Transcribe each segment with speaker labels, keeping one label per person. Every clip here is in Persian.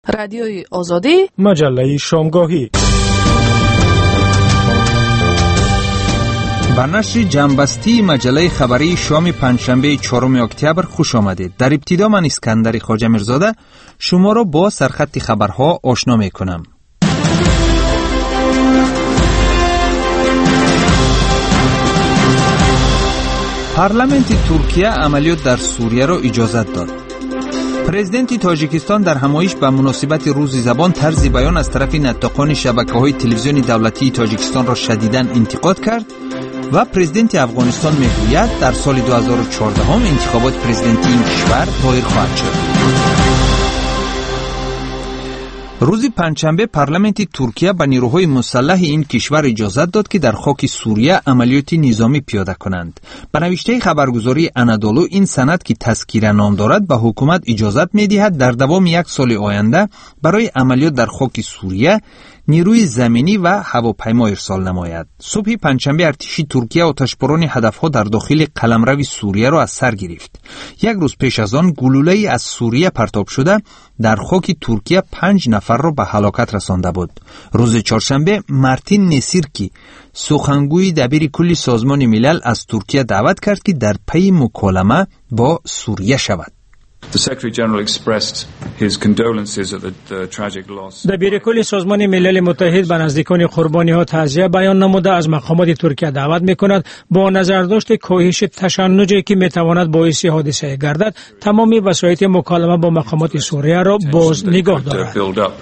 Speaker 1: رادیوی آزادی،
Speaker 2: مجله شامگاهی.
Speaker 3: به نشر جنبستی مجله خبری شام پنجشنبه 4 اکتبر خوش آمدید. در ابتدا من اسکندر خواجه میرزاده شما را با سرخط خبرها آشنا میکنم. پارلمانت ترکیه عملیات در سوریه را اجازت داد. پرزیدنت تاجیکستان در همایش به مناسبت روز زبان طرز بیان از طرف نطاقان شبکه‌های تلویزیونی دولتی تاجیکستان را شدیداً انتقاد کرد و پرزیدنت افغانستان میگوید در سال 2014 انتخابات پرزیدنتی این کشور دایر خواهد شد. روز پنجشنبه پارلمانت ترکیه به نیروهای مسلح این کشور اجازت داد که در خاک سوریه عملیات نظامی پیاده کنند. به نوشته خبرگزاری انادولو این سند که تذکیره نام دارد به حکومت اجازت می‌دهد در دوام یک سال آینده برای عملیات در خاک سوریه نیروی زمینی و هواپیما ارسال نماید. صبح پنجشنبه ارتش ترکیه آتشباران هدفها در داخل قلمرو سوریه را از سر گرفت. یک روز پیش از آن گلوله‌ای از سوریه پرتاب شده در خاک ترکیه 5 نفر را به هلاکت رسانده بود. روز چهارشنبه مارتین نسیرکی سخنگوی دبیر کل سازمان ملل از ترکیه دعوت کرد که در پی مکالمه با سوریه شود.
Speaker 2: دبیر کل سازمان ملل متحد به نزدیکان قربانی‌ها تعزیت بیان نموده از مقامات ترکیه دعوت می‌کند با نظرداشت کاهش تشنجی که می‌تواند باعث حادثه گردد تمام وسایط مکالمه با مقامات سوریه را باز نگاه دارد.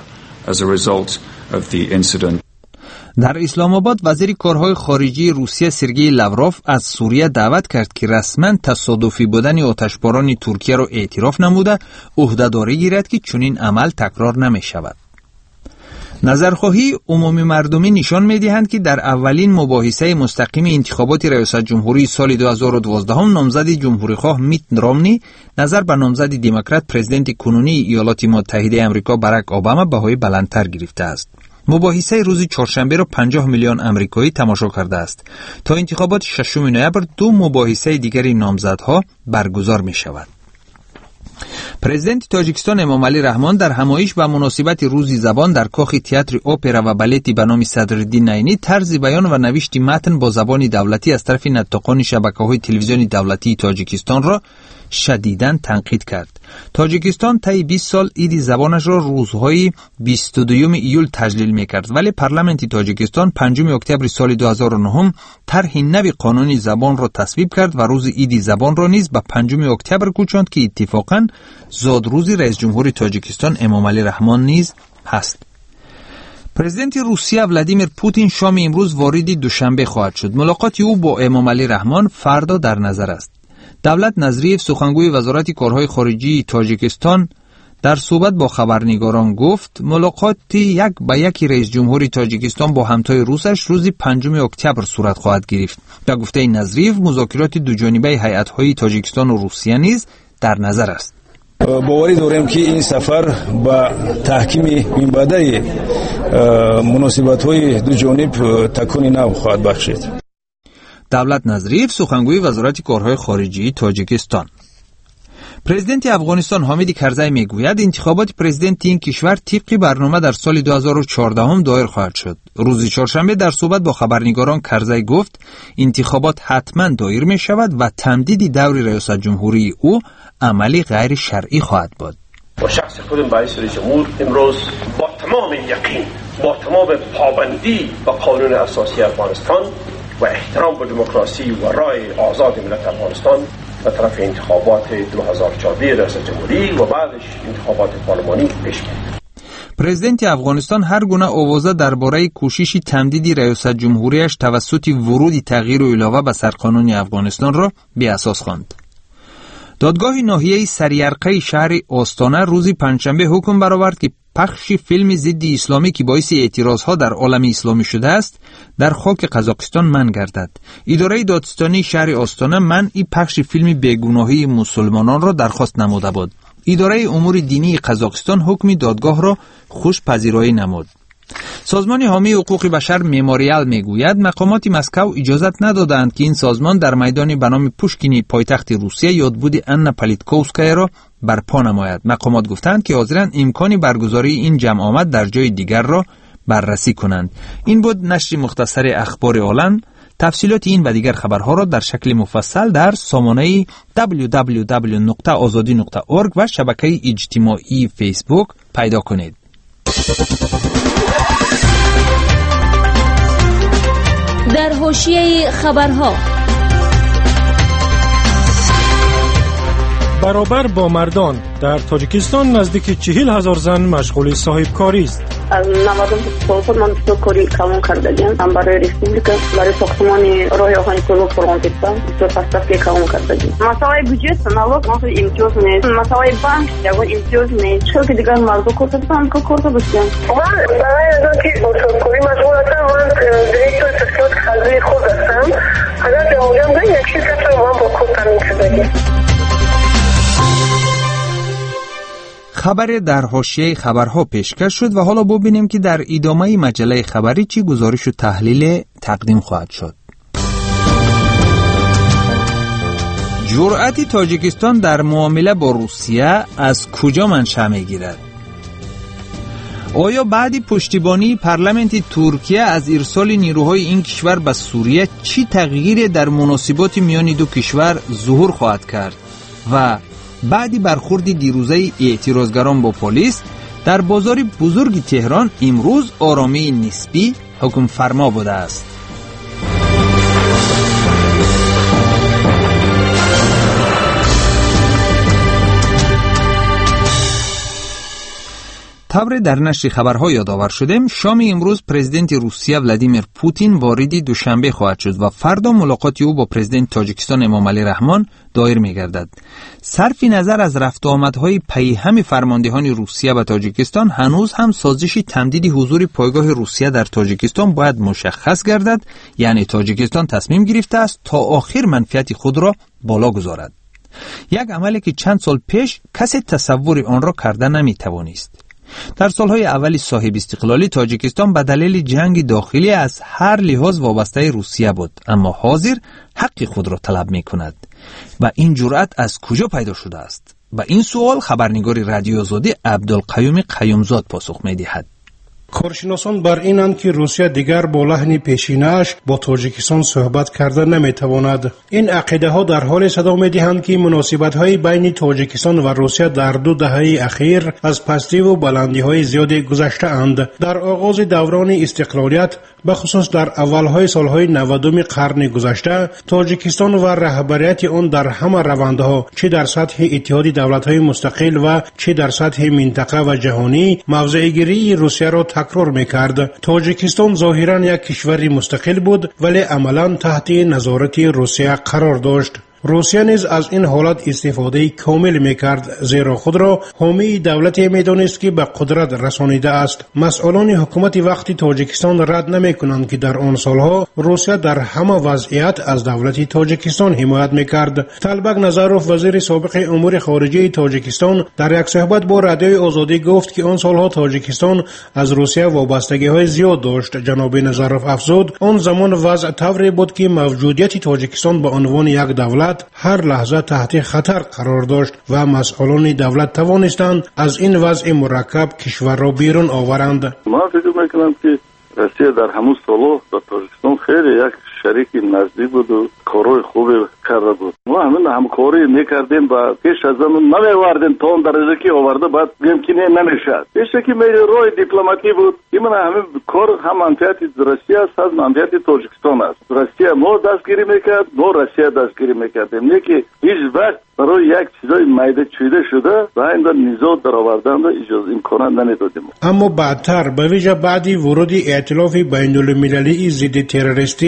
Speaker 3: در اسلام آباد وزیر کارهای خارجی روسیه سرگئی لاوروف از سوریه دعوت کرد که رسما تصادفی بودن آتشباران ترکیه را اعتراف نموده عهده‌داری گیرد که چنین عمل تکرار نمی شود. نظرخواهی عمومی مردمی نشان می‌دهند که در اولین مباحثه مستقیم انتخابات ریاست جمهوری سال 2012 نامزد جمهوری‌خواه میت رامنی نظر به نامزد دموکرات پرزیدنت کنونی ایالات متحده آمریکا باراک اوباما بهای بلندتر گرفته است. مباحثه روز چهارشنبه را 50 میلیون آمریکایی تماشا کرده است. تا انتخابات 6 نوامبر 2 مباحثه دیگری نامزدها برگزار می شود. پرزیدنت تاجیکستان امامعلی رحمان در همایش به مناسبت روز زبان در کاخ تئاتر اپرا و بالتی به نام صدرالدین نعینی طرز بیان و نوشت متن با زبان دولتی از طرف نطاقان شبکه‌های تلویزیونی دولتی تاجیکستان را شدیداً تنقید کرد. تاجیکستان طی 20 سال عید زبانش را روزهای 22 ایول تجلیل می‌کرد، ولی پارلمانت تاجیکستان 5 اکتبر سال 2009 طرح نوی قانونی زبان را تصویب کرد و روز عید زبان را نیز به 5 اکتبر کوچاند که اتفاقاً زادروز رئیس جمهور تاجیکستان امامعلی رحمان نیز هست. پرزیدنت روسیه ولادیمیر پوتین شام امروز وارد دوشنبه خواهد شد. ملاقات او با امامعلی رحمان فردا در نظر است. دولت نظریف سخنگوی وزارت کارهای خارجی تاجیکستان در صحبت با خبرنگاران گفت ملاقات یک به یک رئیس جمهور تاجیکستان با همتای روسش روز 5 اکتبر صورت خواهد گرفت. به گفته نظریف مذاکرات دوجانبه هیئت‌های تاجیکستان و روسیه نیز در نظر است.
Speaker 4: باوری داریم که این سفر با تحکیم منبعی مناسبت‌های دوجانب تکانی نو خواهد بخشید.
Speaker 3: دولت نظریف سخنگوی وزارت کارهای خارجی تاجیکستان. پرزیدنت افغانستان حامد کرزی میگوید انتخابات پرزیدنت این کشور طبق برنامه در سال 2014 دایر خواهد شد. روز چهارشنبه در صحبت با خبرنگاران کرزی گفت انتخابات حتما دایر می شود و تمدید دور ریاست جمهوری او عملی غیر شرعی خواهد بود.
Speaker 5: با شخص خودم برای رئیس جمهور امروز با تمام یقین با تمام پابندی به قانون اساسی افغانستان و احترام به دموکراسی و رای آزاد ملت افغانستان به طرف انتخابات 2014 ریاست جمهوری و بعدش انتخابات پارلمانی پیش می‌رود.
Speaker 3: پرزیدنت افغانستان هر گونه آوازه درباره کوشش تمدید ریاست جمهوریش توسط ورود تغییر و علاوه به سرقانون افغانستان را بی اساس خواند. دادگاه ناحیه سریارقه شهر آستانه روز پنجشنبه حکم برآورد که پخش فیلم ضد اسلامی که باعث اعتراضها در عالم اسلامی شده است در خاک قزاقستان منع گردد. اداره دادستانی شهر آستانه منع پخش فیلم بیگناهی مسلمانان را درخواست نموده بود. اداره امور دینی قزاقستان حکم دادگاه را خوش پذیرایی نمود. سازمان حامی حقوق بشر مموریال میگوید مقامات مسکو اجازت ندادند که این سازمان در میدانی به نام پوشکینی پایتخت روسیه یادبود آنا پولیتکوفسکایا را برپا نماید. مقامات گفتند که حاضرند امکانی برگزاری این جمع آمد در جای دیگر را بررسی کنند. این بود نشر مختصر اخبار عالم. تفصیلات این و دیگر خبرها را در شکل مفصل در سامانه www.azadi.org و شبکه اجتماعی فیسبوک پیدا کنید.
Speaker 1: در حاشیه خبرها،
Speaker 6: برابر با مردان در تاجیکستان نزدیک 40,000 زن مشغول صاحب کاری است.
Speaker 7: از 90 سال من تو کاری کامل کردم. برای ریسپوبلیکا برای ساختمان راه آهن کلو فرانکستان تو پاسپورت کامل کردم. مسائل بودجه نالوگ مسائل امتیاز نیست. مسائل بانک یا امتیاز نیست. چون که دیگر مردم کردن کارت بسیار. من برای اینکه کاری مشغول هستم. من دیگر تشکیلات خالصی خود هستم. اگر جوابم دادن یک چیز رو من با خود تامین کردم.
Speaker 3: خبر در حاشیه خبرها پیشکش شد و حالا ببینیم که در ادامه مجله خبری چی گزارش و تحلیل تقدیم خواهد شد. جرأت تاجیکستان در معامله با روسیه از کجا منشأ می‌گیرد؟ آیا بعد پشتیبانی پارلمانت ترکیه از ارسال نیروهای این کشور به سوریه چی تغییری در مناسبات میان دو کشور ظهور خواهد کرد؟ و بعدی برخورد دیروزه اعتراضگران با پلیس در بازار بزرگ تهران امروز آرامی نسبی حکم فرما بوده است. طبع در نشر خبرها یادآور شدیم شام امروز پرزیدنت روسیه ولادیمیر پوتین وارد دوشنبه خواهد شد و فردا ملاقات او با پرزیدنت تاجیکستان امامعلی رحمان دایر می‌گردد. صرف نظر از رفت و آمدهای پیهم فرماندهان روسیه و تاجیکستان هنوز هم سازش تمدید حضور پایگاه روسیه در تاجیکستان باید مشخص گردد، یعنی تاجیکستان تصمیم گرفته است تا آخر منفعت خود را بالا گذارد. یک عملی که چند سال پیش کسی تصور آن را کرده نمی‌توانست. در سالهای اولی صاحب استقلالی تاجیکستان به دلیل جنگ داخلی از هر لحاظ وابسته روسیه بود، اما حاضر حق خود را طلب می کند. و این جرأت از کجا پیدا شده است؟ به این سوال خبرنگار رادیو آزادی عبدالقیوم قیومزاد پاسخ می دهد.
Speaker 6: کارشناسان بر اینند که روسیه دیگر با لحن پیشینه‌اش با تاجیکستان صحبت کرده نمیتواند. این عقیده ها در حال صدا می‌دهند که مناسبت های بین تاجیکستان و روسیه در 2 دهه اخیر از پستی و بلندی های زیادی گذشته اند. در آغاز دوران استقلالیت به خصوص در اولهای سالهای 90 قرن گذشته تاجیکستان و رهبریت آن در همه روندها چه در سطح اتحاد دولت‌های مستقل و چه در سطح منطقه و جهانی موضع‌گیری روسیه را تکرار می‌کرد. تاجیکستان ظاهراً یک کشور مستقل بود ولی عملاً تحت نظارت روسیه قرار داشت. روسیه نیز از این حالت استفاده کامل میکرد، زیرا خود را حامی دولتی میدانست که به قدرت رسانیده است. مسئولان حکومت وقتی تاجیکستان رد نمیکنند که در آن سالها روسیه در همه وضعیت از دولت تاجیکستان حمایت میکرد. طلبک نظروف وزیر سابق امور خارجه تاجیکستان در یک صحبت با رادیوی آزادی گفت که آن سالها تاجیکستان از روسیه وابستگی های زیاد داشت. جناب نظروف افزود آن زمان وضع طوری بود که موجودیت تاجیکستان به عنوان یک دولت هر لحظه تحت خطر قرار داشت و مسئولان دولت توانستند از این وضع مرکب کشور را بیرون آورند.
Speaker 8: ما فکر میکنم که روسیه در همون سالها با تاجیکستان خیلی یک شریک نزدیک بود و کارهای خوبی کرده بود. ما همین همکاری میکردیم و پیش از آن نمیواردیم تا اون درجه که آورده بعد بگیم که نمیشد. پیش که راه دیپلماتی بود که من همین کار هم منفعت روسیه است هم منفعت تاجیکستان است. روسیه ما دستگیری میکرد، ما روسیه دستگیری میکردیم. نه که هیچ وقت برای یک چیزای میده چیده شده و این نزاع در آوردن اجازه امکان ندادیم.
Speaker 6: اما بعدتر به ویژه بعدی ورود ائتلاف بین المللی ضد تروریستی به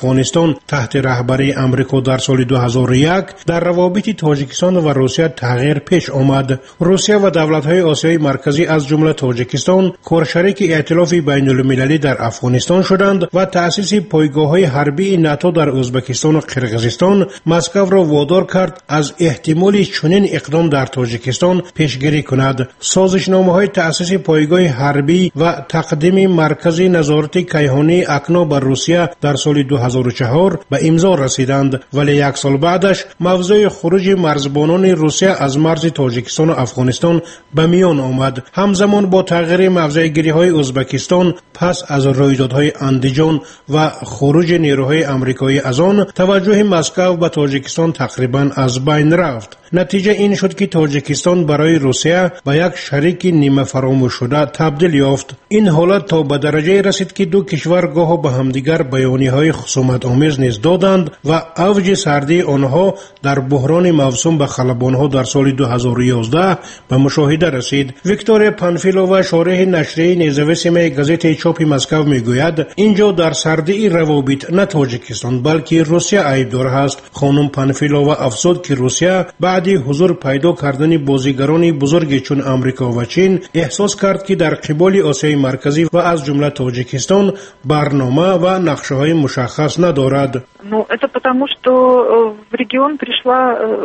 Speaker 6: افغانستان تحت رهبری آمریکا در سال 2001 در روابط تاجیکستان و روسیه تغییر پیش آمد. روسیه و دولت‌های آسیای مرکزی از جمله تاجیکستان کارشریک ائتلاف بین‌المللی در افغانستان شدند و تأسیس پایگاه‌های حربی ناتو در ازبکستان و قرقیزستان مسکو را وادار کرد از احتمال چنین اقدام در تاجیکستان پیشگیری کند. سازشنامه‌های تأسیس پایگاه حربی و تقدیم مرکز نظارت کیهانی اکنا بر روسیه در سال 2004 به امضا رسیدند، ولی یک سال بعدش موضوع خروج مرزبانان روسیه از مرز تاجیکستان و افغانستان به میان آمد. همزمان با تغییر موضع‌گیری‌های ازبکستان پس از رویدادهای اندیجان و خروج نیروهای آمریکایی از آن، توجه مسکو به تاجیکستان تقریبا از بین رفت. نتیجه این شد که تاجیکستان برای روسیه به یک شریک نیمه فراموش شده تبدیل یافت. این حالت تا به درجه رسید که دو کشور گاه به همدیگر بیانیه‌های خصومت آمیز نیز دادند و اوج سردی آنها در بحران موسوم به خلبان‌ها در سال 2011 به مشاهده رسید. ویکتور پانفیلووا، شارح نشریه نزاویسیمه گازت چاپ مسکو میگوید اینجا در سردی روابط نه تاجیکستان بلکه روسیه عیبدار است. خانم پانفیلووا افزود که روسیه بعد حضور پیدا کردن بازیگران بزرگ چون آمریکا و چین احساس کرد که در قبال آسیای مرکزی و از جمله تاجیکستان برنامه و نقشه‌های مشخص ندارد.
Speaker 9: Это потому, что в регион пришла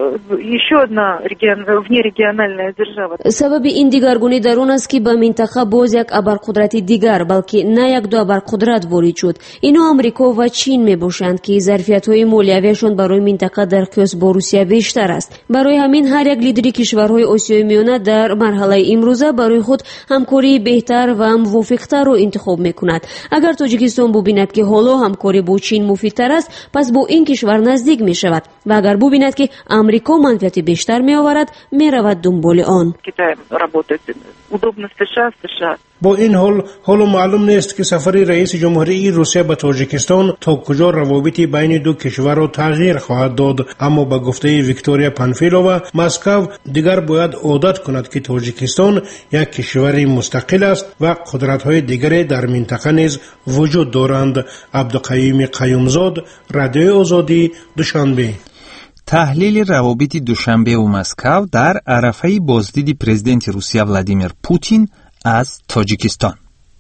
Speaker 9: еще одна внерегиональная держава.
Speaker 1: سبب این دیگرگونی در اون است که به منطقه باز یک ابرقدرت دیگر بلکه نه یک دو ابرقدرت وارد شد. اینا آمریکا و چین میباشند که ظرفیت‌های مالیویشان برای منطقه در قیاس با روسیه بیشتر است. برای همین هر یک لیدری کشورهای آسیای میانه در مرحله امروزه برای خود همکاری بهتر و موافق‌تر را انتخاب میکند. اگر تاجیکستان ببیند که حالا همکاری با چین مفیدتر است، پس با این کشور نزدیک می شود و اگر ببیند که آمریکا منفعت بیشتر می آورد، می رود دنبال آن.
Speaker 6: با این حال معلوم نیست که سفر رئیس جمهوری روسیه به تاجیکستان تا کجا روابط بین دو کشور را تغییر خواهد داد، اما به گفته ویکتوریا پانفیلووا مسکو دیگر باید عادت کند که تاجیکستان یک کشور مستقل است و قدرت‌های دیگری در منطقه نیز وجود دارند. عبدالقیوم قیومزاد، رادیو آزادی، دوشنبه.
Speaker 3: تحلیل روابط دوشنبه و مسکو در عرفه بازدید پرزیدنت روسیه ولادیمیر پوتین از تاجیکستان.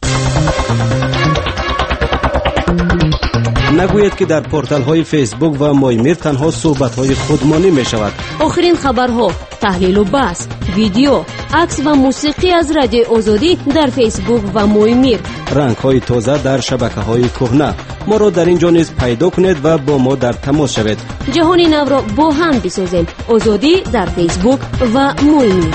Speaker 10: نگوید که در پورتال های فیسبوک و مایمیر تنها صحبت های خودمانی می شود.
Speaker 1: آخرین خبرها، تحلیل و بحث، ویدیو، عکس و موسیقی از رادیو آزادی در فیسبوک و مایمیر.
Speaker 10: رنگ های تازه در شبکه های کهنه. ما را در اینجا نیز پیدا کنید و با ما در تماس شوید.
Speaker 1: جهانی نو را با هم بسازیم. آزادی در فیسبوک و مایمیر.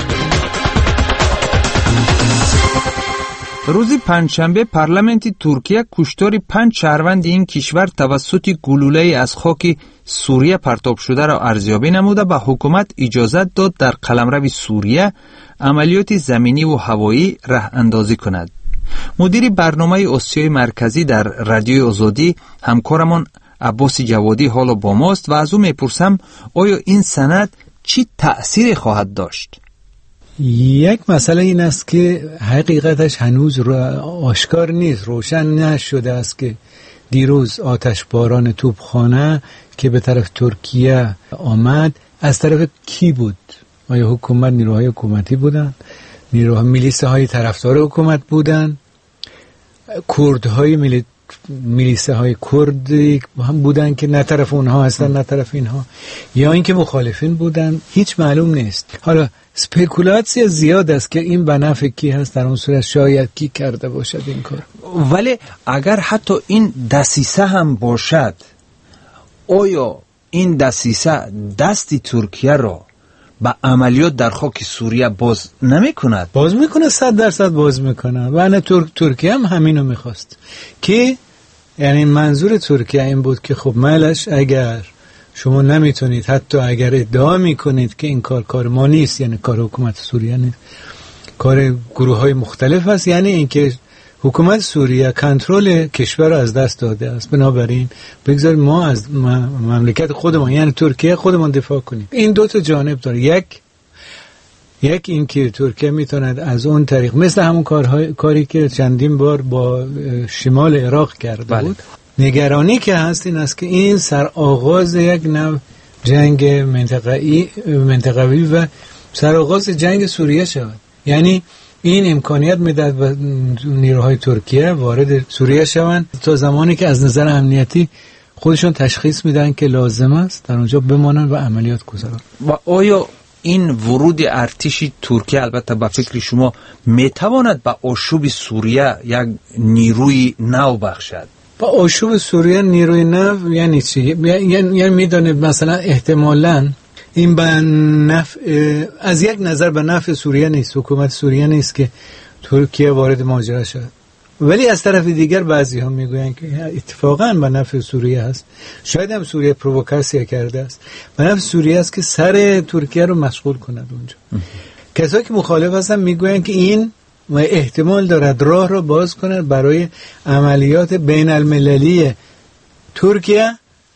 Speaker 3: روز پنجشنبه پارلمانت ترکیه کشتار 5 شهروند این کشور توسط گلوله از خاک سوریه پرتاب شده را ارزیابی نموده به حکومت اجازه داد در قلمرو سوریه عملیات زمینی و هوایی راه اندازی کند. مدیر برنامه آسیای مرکزی در رادیو آزادی همکارمان عباس جوادی حالا با ماست و از او میپرسم آیا این سند چی تأثیر خواهد داشت؟
Speaker 11: یک مسئله این است که حقیقتش هنوز آشکار نیست، روشن نشده است که دیروز آتشباران توپخانه که به طرف ترکیه آمد از طرف کی بود؟ آیا حکومت، نیروهای حکومتی بودن؟ نیروهای میلیسه های طرفدار حکومت بودن؟ کردهای میلیسه های کردی هم بودن که نه طرف اونها هستن نه طرف اینها، یا اینکه مخالفین بودن؟ هیچ معلوم نیست. حالا سپیکولاسیون زیاد است که این به نفع کی هست، در اون صورت شاید کی کرده باشد این کار.
Speaker 3: ولی اگر حتی این دسیسه هم باشد، آیا این دسیسه دستی ترکیه را به عملیات در خاک سوریه باز نمی کند؟
Speaker 11: باز می کند، 100% باز می کند. و ترکیه هم همینو می خواست که یعنی منظور ترکیه این بود که خب مالش اگر شما نمیتونید، حتی اگر ادعا میکنید که این کار ما نیست، یعنی کار حکومت سوریه نیست، کار گروه های مختلف است، یعنی اینکه حکومت سوریه کنترل کشور را از دست داده است، بنابراین بگذارید ما از مملکت خودمان یعنی ترکیه خودمان دفاع کنیم. این دو تا جانب داره. یک این که ترکیه میتوند از اون طریق مثل همون کاری که چندین بار با شمال عراق کرده بود، نگرانی که هست این است که این سرآغاز یک نوع جنگ منطقوی و سرآغاز جنگ سوریه شود. یعنی این امکانیت میداد به نیروهای ترکیه وارد سوریه شوند تا زمانی که از نظر امنیتی خودشون تشخیص میدن که لازم است در اونجا بمانن و عملیات گذارن.
Speaker 3: و آیا این ورود ارتش ترکیه البته به فکر شما میتواند به آشوب سوریه یک نیروی نو بخشد؟
Speaker 11: با آشوب سوریه نیروی نو یعنی چی؟ یعنی میدونه مثلا احتمالاً این به نفع از یک نظر به نفع سوریه نیست، حکومت سوریه نیست که ترکیه وارد ماجرا شد، ولی از طرف دیگر بعضی ها میگوین که اتفاقا به نفع سوریه هست. شاید هم سوریه پرووکاسیون کرده است، به نفع سوریه است که سر ترکیه رو مشغول کند اونجا. کسایی که مخالف هستن میگوین که این احتمال دارد راه رو باز کند برای عملیات بین المللی ترکیه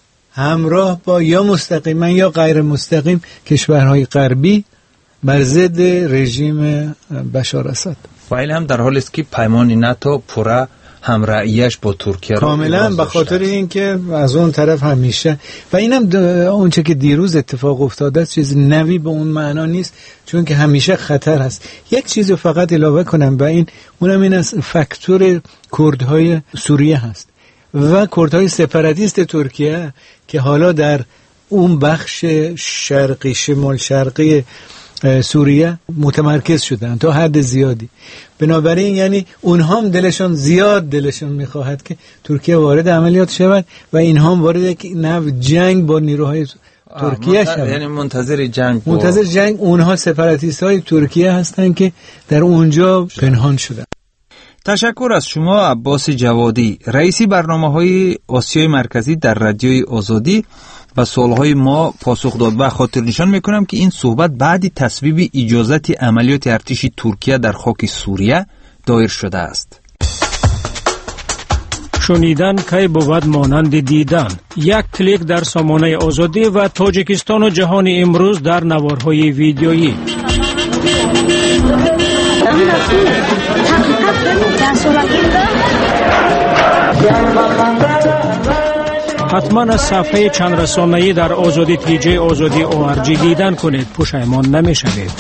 Speaker 11: همراه با یا مستقیما یا غیر مستقیم کشورهای غربی بر ضد رژیم بشار اسد.
Speaker 3: و این هم در حالی است که پیمان ناتو پورا همراهیش با ترکیه
Speaker 11: کاملا به خاطر اینکه از اون طرف همیشه و اینم اونچه که دیروز اتفاق افتاده چیز نوی به اون معنا نیست، چون که همیشه خطر هست. یک چیز رو فقط اضافه کنم به این، اونم این است فاکتور کردهای سوریه هست و کردهای سپاراتیست ترکیه که حالا در اون بخش شرقی شمال شرقی سوریه متمرکز شدن تا حد زیادی. بنابراین یعنی اونها هم دلشون میخواهد که ترکیه وارد عملیات شود و اینها هم وارد یک نوع جنگ با نیروهای ترکیه شود.
Speaker 3: یعنی منتظر جنگ
Speaker 11: اونها سپاراتیست های ترکیه هستند که در اونجا پنهان شدن.
Speaker 3: تشکر از شما عباس جوادی، رئیسی برنامه‌های آسیای مرکزی در رادیوی آزادی. و سوالهای ما پاسخ داد و خاطر نشان میکنم که این صحبت بعد تصویب اجازت عملیات ارتش ترکیه در خاک سوریه دایر شده است.
Speaker 2: شنیدن کی بود مانند دیدن. یک کلیک در سامانه آزادی و تاجیکستان و جهان امروز در نوارهای ویدیویی. حتما از صفحه چند رسانه‌ای در آزادی تیجی آزادی ORG دیدن کنید، پشیمان نمی‌شوید.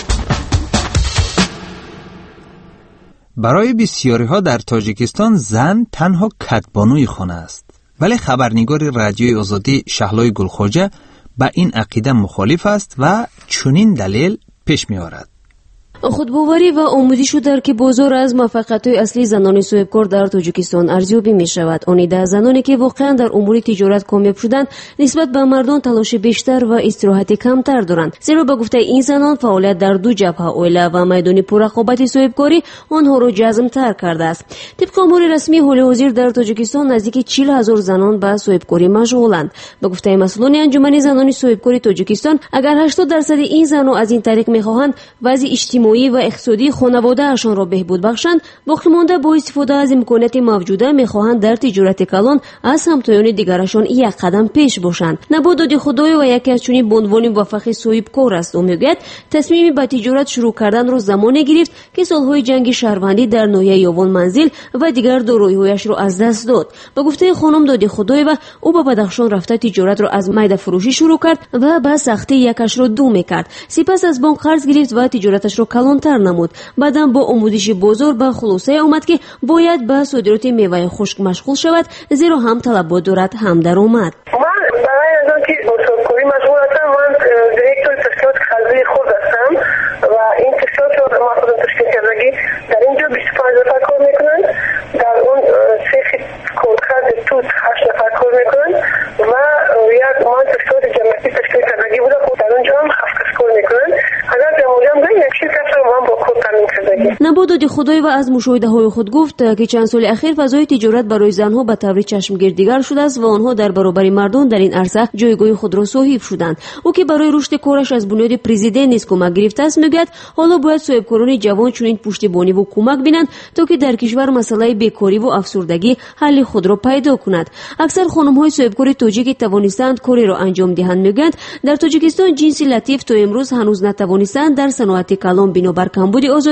Speaker 3: برای بسیاری ها در تاجیکستان زن تنها کدبانوی خانه است، ولی خبرنگار رادیوی آزادی شهلای گلخواجه با این عقیده مخالف است و چنین دلیل پیش می‌آورد.
Speaker 1: خودباوری و آموزش در که بازار از موفقیت‌های اصلی زنان صاحبکار در تاجیکستان ارزیابی می‌شود. آنیده زنانی که واقعا در امور تجارت کامیاب شدند نسبت به مردان تلاش بیشتر و استراحت کمتر دارند، زیرا به گفته این زنان فعالیت در دو جبهه اویله و میدان پررقابت صاحبکاری آنها را جذب‌تر کرده است. طبق امور رسمی حال حاضر در تاجیکستان نزدیک 40,000 زنان به صاحبکاری مشغولند. به گفته مسئولان انجمن زنان صاحبکار تاجیکستان، اگر 80% این زنان از این طریق می‌خواهند وضع اجتماعی و اقتصادی خانواده اشان را بهبود بخشند، باقی مانده با استفاده از امکانات موجوده میخواهند در تجارت کلان از همتایان دیگرشان یک قدم پیش باشند. نبوداد خدای و یکی از چنین بانوان موفق صاحبکار است و میگوید تصمیم به تجارت شروع کردن را زمانی گرفت که سالهای جنگ شهروندی در ناحیه یاون منزل و دیگر دارایی‌هایش را از دست داد. به گفته خانم دادی خدای و او به بدخشان رفته تجارت را از میده فروشی شروع کرد و به سختی یکش را دو میکرد. سپس از بانک قرض گرفت و تجارتش را کلانتر نمود. بعداً با آموزش بازار به خلاصه آمد که باید به صادرات میوه خشک مشغول شود، زیرا هم طلبات دارد هم درآمد.
Speaker 9: من برای از آن که با صاحبکاری مشغول هستم، من دیرکتور تشکیلات خلوی خود هستم و این تشکیلات رو ما خودم تشکیل کردگی در اینجا 25 نفر کار میکنند، در اون سیخ کودخرد توت 8 نفر کار میکنند و یک من تشکیلات جمعیتی تشکیل کردگی بوده، خود در اونجا هم 7 کس کار میکنند. اگر جمعولی هم داریم یک شرکت رو من با خود تامین کردگی.
Speaker 1: نبوداد خدای و از مشاهده های خود گفت که چند سال اخیر فضای تجارت برای زنها به طور چشمگیر دیگر شده است و آنها در برابر مردان در این عرصه جایگاه خود را صاحب شدند. او که برای رشد کارش از بنیاد پرزیدنت نیز کمک گرفته است، میگوید حالا باید صاحبکاران جوان چنین پشتیبانی و کمک بینند تا که در کشور مسئله بیکاری و افسردگی حل خود را پیدا کند. اکثر خانم‌های صاحبکار تاجیک توانستند کاری را انجام دهند. میگویند در تاجیکستان جنس لطیف تا امروز هنوز نتوانستند در صنعت کلان بنابر کمبود آزادی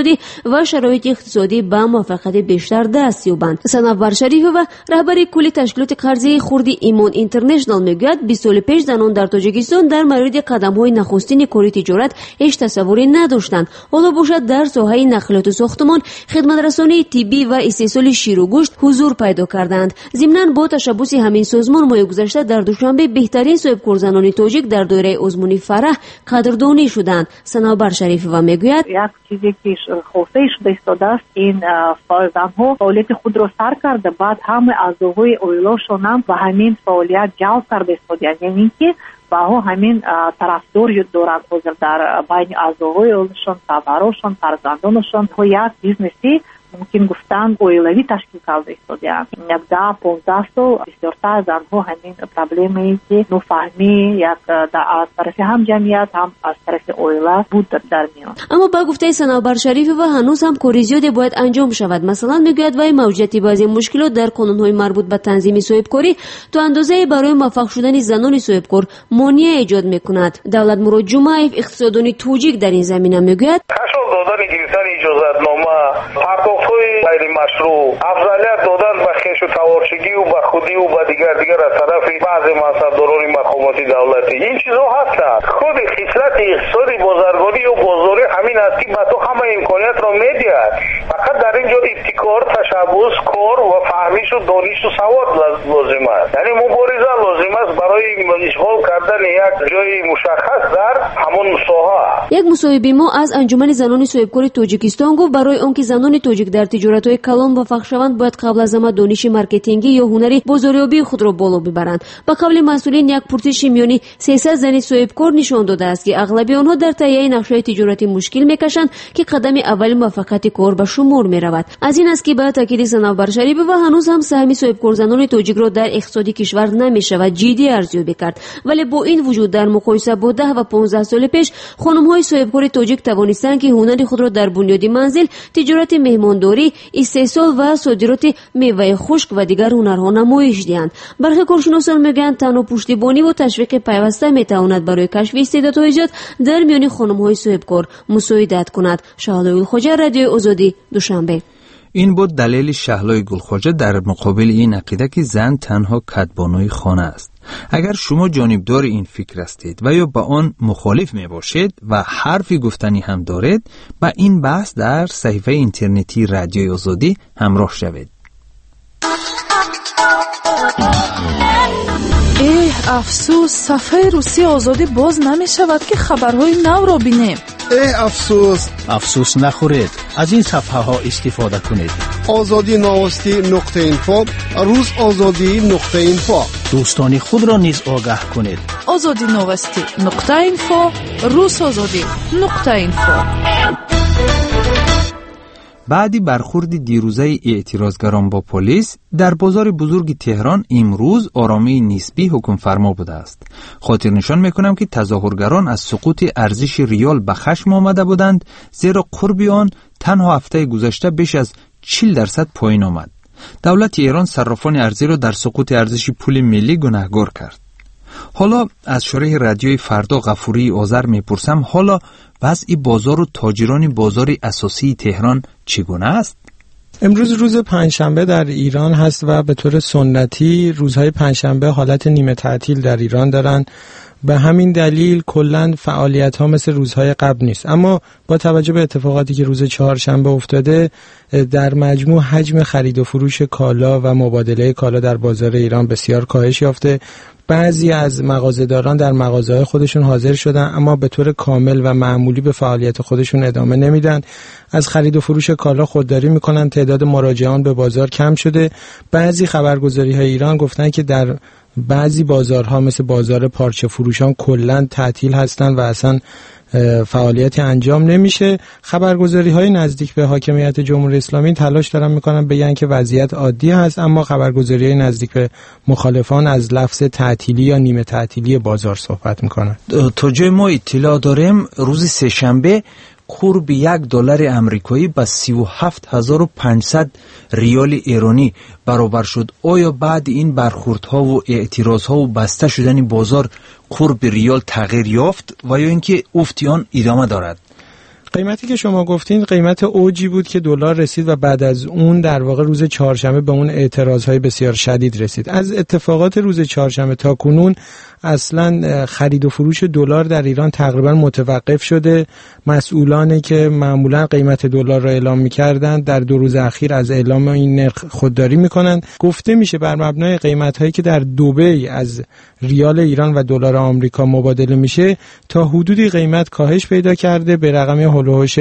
Speaker 1: و شرایط اقتصادی به موفقیت بیشتر دست یابند. صنوبر شریفی و رهبر کلی تشکیلات قرضه خردی ایمان اینترنشنال میگوید 20 سال پیش زنان در تاجیکستان در مورد قدم‌های نخستین کاری تجارت هیچ تصوری نداشتند. حالا باشد در ساحه نقلیات و ساختمان، خدمترسانی طبی و استحصال شیر و گوشت حضور پیدا کردند. ضمناً با تشبث همین سازمان ماه گذشته در دوشنبه بهترین صاحبکار زنان تاجیک در دایره عزمانی فرح قدردانی شدند. صنوبر شریفی و میگوید
Speaker 12: یک چیزی که خواسته شده ایستاده است این زنها فعالیت خود را سر کرده، بعد همه اعضاهای اویلاشون هم به همین فعالیت جلب کرده ایستادند، یعنی اینکه با همین طرفدار دارند حاضر در بین اعضاهای اویلاشون، سفراشون، فرزندانشون و یک بیزنسی ممکن گفتن اویلوی تشکیل کرده ایستادند. 10-15 سال بسیارتر زنها همین پرابلمی که نفهمی یک از طرف هم جمعیت هم از طرف اویلا بود در میان.
Speaker 1: اما با گفته صنوبر شریفی و هنوز هم کاری زیادی باید انجام شود. مثلا میگوید وی موجودیت بعضی مشکلات در قانون‌های مربوط به تنظیم صاحبکاری تو اندازه برای موفق شدن زنان صاحبکار مانع ایجاد میکند. دولت مراد جمعیف اقتصاددان توجیک در این زمینه میگوید
Speaker 13: دادن گرفتن اجازتنامه، پرداخت‌های غیر مشروع، افضلیت دادن به خویش و توارچگی و به خودی و به دیگر از طرف بعضی منصبداران مقامات دولتی، این چیزها هستند. خود خصلت اقتصادی بازرگانی و بازاری همین است که به تو همه امکانیت را میدهد. فقط در اینجا ابتکار، تشبث، کار و فهمیش و دانش و سواد لازم است. یعنی مبارزه لازم است برای اشغال کردن یک جای مشخص در همون ساحه.
Speaker 1: یک مصاحبه ما از انجمن زنان صاحبکار تاجیکستان گفت برای آنکه زنان تاجیک در تجارت‌های کلان موفق شوند باید قبل از همه دانش مارکتینگی یا هنری بازاریابی خود را بالا ببرند. با قول مسئولین یک پرسش میانی 300 زن صاحبکار نشان داده است که اغلب آنها در تهیه نقشه تجارتی مشکل میکشند که قدم اول موفقیت کار به شمار میرود. از این است که با تاکید صنوبر شریفی و هنوز هم سهم صاحبکار زنان تاجیک را در اقتصاد کشور نمیشود جدی ارزیابی کرد، ولی با این وجود در مقایسه با 10 و 15 سال پیش خانم‌های صاحبکار تاجیک توانستند که هنر خود را در بنیاد منزل، تجارت مهمانداری، استحصال و صادرات میوه خشک و دیگر هنرها نمایش دهند. برخی کارشناسان میگویند تنها پشتیبانی و تشویق پیوسته میتواند برای کشف استعدادهای ایجاد در میان خانم‌های صاحبکار مساعدت کند. شهلا گلخواجه، رادیو آزادی، دوشنبه.
Speaker 3: این بود دلیل شهلا گلخواجه در مقابل این عقیده که زن تنها کدبانوی خانه است. اگر شما جانبدار این فکر هستید و یا با آن مخالف می باشید و حرفی گفتنی هم دارید، با این بحث در صفحه اینترنتی رادیو آزادی همراه شوید.
Speaker 14: افسوس صفحه روسی آزادی باز نمی شود که خبرهای نو را بینیم.
Speaker 15: افسوس نخورید، از این صفحه ها استفاده کنید.
Speaker 16: آزادی نوستی نقطه اینفو، روز آزادی نقطه اینفو.
Speaker 15: دوستان خود را نیز آگاه کنید.
Speaker 14: آزادی نوستی نقطه اینفو، روز آزادی نقطه اینفو.
Speaker 3: بعدی برخورد دیروزه اعتراضگران با پلیس در بازار بزرگ تهران امروز آرامی نسبی حکم فرما بوده است. خاطر نشان میکنم که تظاهرگران از سقوط ارزش ریال به خشم آمده بودند، زیرا قرب آن تنها هفته گذشته بیش از 40% پایین آمد. دولت ایران صرافان ارزی را در سقوط ارزش پول ملی گناهکار کرد. حالا از شریح رادیوی فردا غفوری آذر میپرسم، حالا وضع بازار و تاجران بازار اساسی تهران چگونه است؟
Speaker 17: امروز روز پنجشنبه در ایران هست و به طور سنتی روزهای پنجشنبه حالت نیمه تعطیل در ایران دارن. به همین دلیل کلاً فعالیت ها مثل روزهای قبل نیست، اما با توجه به اتفاقاتی که روز چهارشنبه افتاده در مجموع حجم خرید و فروش کالا و مبادله کالا در بازار ایران بسیار کاهش یافته. بعضی از مغازه‌داران در مغازه‌های خودشون حاضر شدن اما به طور کامل و معمولی به فعالیت خودشون ادامه نمیدن. از خرید و فروش کالا خودداری میکنن. تعداد مراجعان به بازار کم شده. بعضی خبرگزاری‌های ایران گفتن که در بعضی بازارها مثل بازار پارچه فروشان کلاً تعطیل هستن و اصلا فعالیتی انجام نمیشه. خبرگزاری‌های نزدیک به حاکمیت جمهوری اسلامی تلاش دارن میکنن بگن که وضعیت عادی هست، اما خبرگزاری‌های نزدیک به مخالفان از لفظ تعطیلی یا نیمه تعطیلی بازار صحبت میکنن.
Speaker 3: تا جای ما اطلاع داریم روز سه‌شنبه قرب $1 امریکایی به 37,500 ریال ایرانی برابر شد. آیا بعد این برخوردها و اعتراضها و بسته شدن بازار قرب ریال تغییر یافت و یا اینکه افت آن ادامه دارد؟
Speaker 17: قیمتی که شما گفتین قیمت اوجی بود که دلار رسید و بعد از اون در واقع روز چهارشنبه به اون اعتراضهای بسیار شدید رسید. از اتفاقات روز چهارشنبه تا کنون اصلا خرید و فروش دلار در ایران تقریبا متوقف شده. مسئولانی که معمولا قیمت دلار را اعلام می‌کردند در 2 روز اخیر از اعلام این نرخ خودداری می‌کنند. گفته میشه بر مبنای قیمت‌هایی که در دبی از ریال ایران و دلار آمریکا مبادله میشه تا حدودی قیمت کاهش پیدا کرده، به رقم هولوش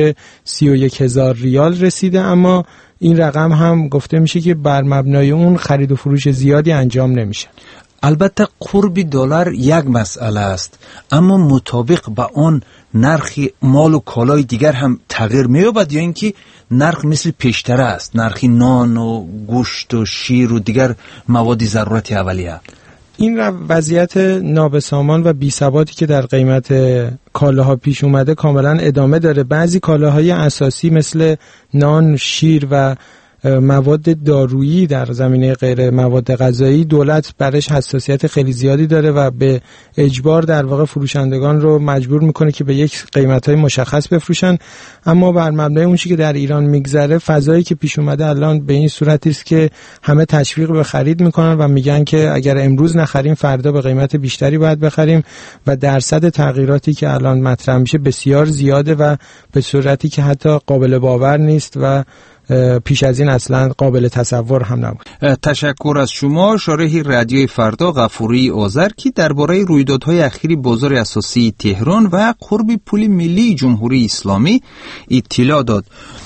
Speaker 17: 31,000 ریال رسیده، اما این رقم هم گفته میشه که بر مبنای اون خرید و فروش زیادی انجام نمیشه.
Speaker 3: البته قرب دلار یک مسئله است، اما مطابق با آن نرخ مال و کالای دیگر هم تغییر می‌یابد یا اینکه نرخ مثل پیشتر است، نرخ نان و گوشت و شیر و دیگر مواد ضرورت اولیه؟
Speaker 17: این وضعیت نابسامان و بی‌ثباتی که در قیمت کالاها پیش اومده کاملا ادامه داره. بعضی کالاهای اساسی مثل نان، شیر و مواد دارویی در زمینه غیر مواد غذایی دولت برش حساسیت خیلی زیادی داره و به اجبار در واقع فروشندگان رو مجبور میکنه که به یک قیمت‌های مشخص بفروشن. اما بر مبنای اون چیزی که در ایران میگذره، فضایی که پیش اومده الان به این صورتی است که همه تشویق به خرید میکنن و میگن که اگر امروز نخریم فردا به قیمت بیشتری باید بخریم و درصد تغییراتی که الان مطرح میشه بسیار زیاده و به صورتی که حتی قابل باور نیست و پیش از این اصلا قابل تصور هم نبود.
Speaker 3: تشکر از شما شارح رادیوی فردا غفوری آذر که درباره رویدادهای اخیر بازار اساسی تهران و قرب پول ملی جمهوری اسلامی اطلاع داد.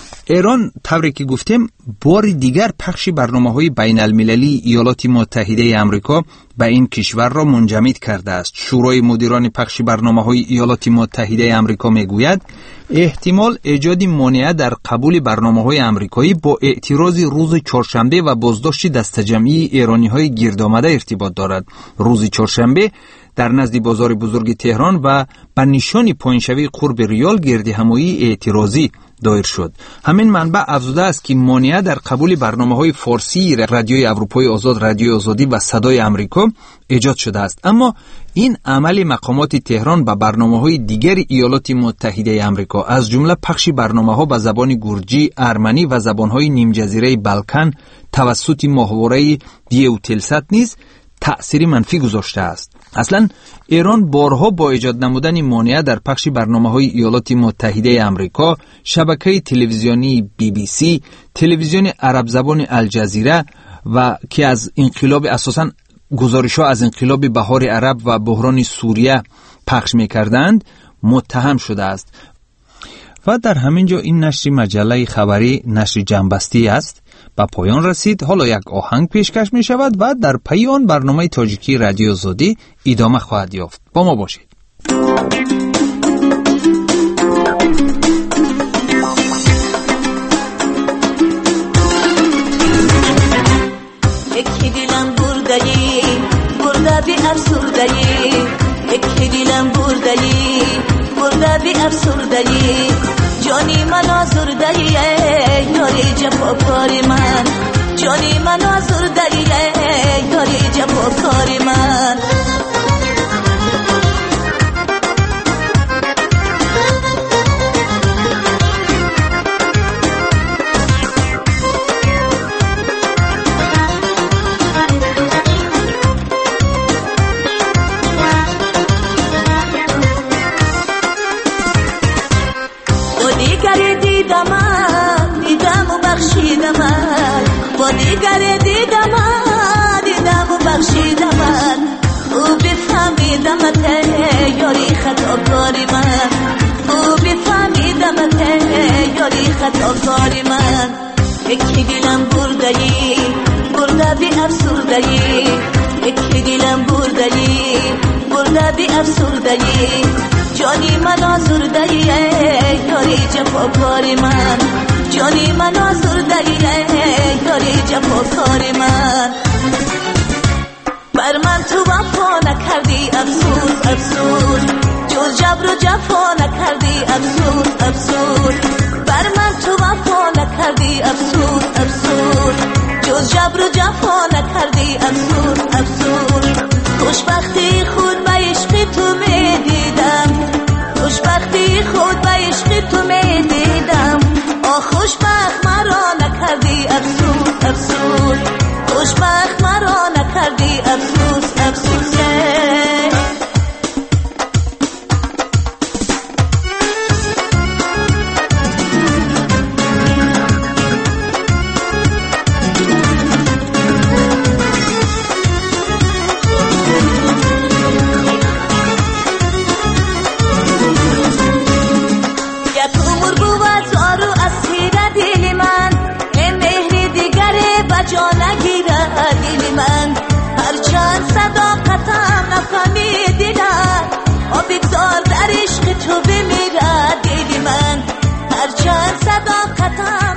Speaker 3: ایران طوری که گفتیم بار دیگر پخش برنامه‌های بین المللی ایالات متحده آمریکا به این کشور را منجمد کرده است. شورای مدیران پخش برنامه‌های ایالات متحده آمریکا میگوید احتمال ایجاد مانع در قبول برنامه‌های آمریکایی با اعتراض روز چهارشنبه و بازداشت دسته‌جمعی ایرانی‌های گردآمده ارتباط دارد. روز چهارشنبه در نزد بازار بزرگ تهران و به نشان پایین‌شوی قرب ریال گردهمایی اعتراضی دایر شد. همین منبع افزوده است که مانع در قبول برنامه‌های فارسی رادیوی اروپای آزاد، رادیوی آزادی و صدای آمریکا ایجاد شده است. اما این عمل مقامات تهران به برنامه‌های دیگر ایالات متحده آمریکا از جمله پخش برنامه‌ها به زبان گرجی، ارمنی و زبان‌های نیمجزیره بالکان توسط ماهواره دیوتلسات نیز تأثیر منفی گذاشته است. اصلا ایران بارها با ایجاد نمودن مانع در پخش برنامه‌های ایالات متحده آمریکا، شبکه تلویزیونی BBC، تلویزیون عرب زبان الجزیره و که از انقلاب اساساً گزارش‌ها از انقلاب بهار عرب و بحران سوریه پخش می‌کردند متهم شده است. و در همین جا این نشر مجله خبری نشر جنبستی است به پایان رسید. حالا یک آهنگ پیشکش می شود و در پی آن برنامه تاجیکی رادیو آزادی ادامه خواهد یافت. با ما باشید.
Speaker 18: یکی دیلم بردایی برده بی افسردایی، یکی دیلم بردایی برده بی افسردایی، جانی من آزردایی یاری جفاکاری من، جانی من آزردایی یاری جفاکاری من. دیگر دیدم و بخشیدم او بفهمیدم یاری خطاکاری من، او بفهمیدم یاری خطاکاری من. یکی دیلم بردایی برده بی افسردایی، یکی دیلم بردایی برده بی افسردایی، جانی من آزردایی یاری جفاکاری من، جانی من آزردایی یاری جفاکاری من. بر من تو وفا نکردی افسوس افسوس، جز جبر و جفا نکردی افسوس افسوس. بر من تو وفا نکردی افسوس افسوس، جز جبر و جفا نکردی افسوس افسوس. خوشبختی خود به عشق تو میدیدم، خوشبختی خود به عشق تو میدیدم، خطر